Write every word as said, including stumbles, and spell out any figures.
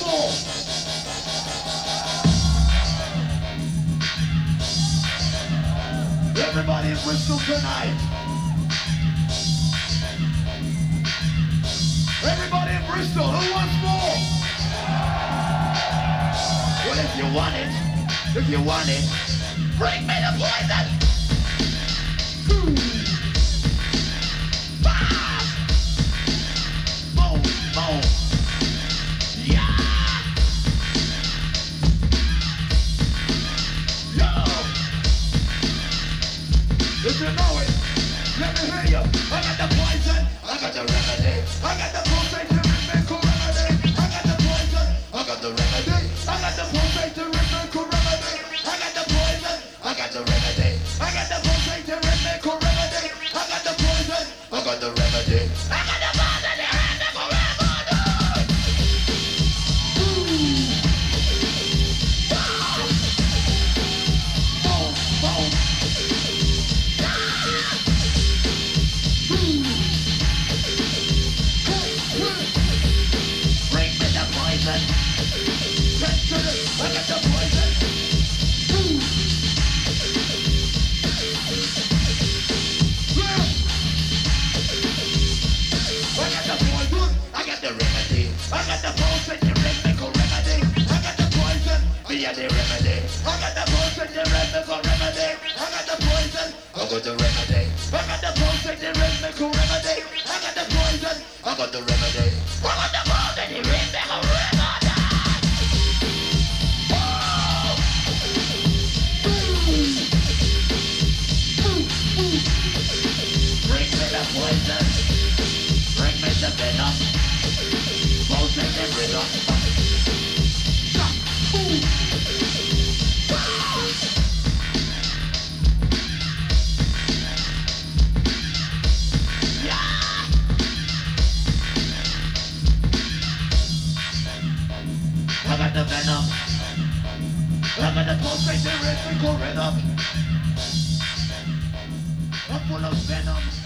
more? Everybody in Bristol tonight. Everybody in Bristol, who wants more? Well, if you want it, if you want it, bring me the poison. Boom, bam, boom, boom, yeah. Yo, if you know it, let me hear you. I got the poison, I got the remedy, I got the poison to remake remedy. I got the poison, I got the remedy, I got the poison to remake remedy. I got the poison, I got the remedy, I got the poison to remake remedy. I got the poison, I got the remedy, I got the poison to remake remedy. Boom, boom. Bring me the poison. I got the poison. I got the poison. I got the remedy. I got the poison, the rhythmical remedy. I got the poison, via the remedy. I got the poison, the rhythmical remedy. I got the poison, I got the remedy. I got the poison, the rhythmical remedy. I got the poison, I got the remedy. I got the poison, the rhythmical remedy. Bring me the poison, bring me the venom, poison the rhythm. Yeah! I got the venom, I got the poison the rhythmical rhythm. I'm full of venom.